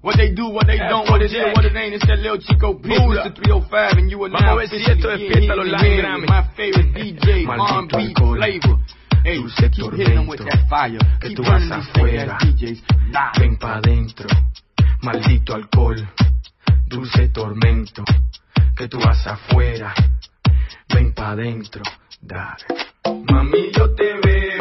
What they do, what they don't, what it is, what it ain't. It's that little Chico P, Mr. 305, and you are now officially getting in my favorite DJ, R&B flavor. Hey, keep hitting them with that fire. Keep burning these fake ass DJs. Nah. Ven pa' dentro, maldito alcohol, dulce tormento, que tú vas afuera. Ven pa' dentro, dale. Mami, yo te veo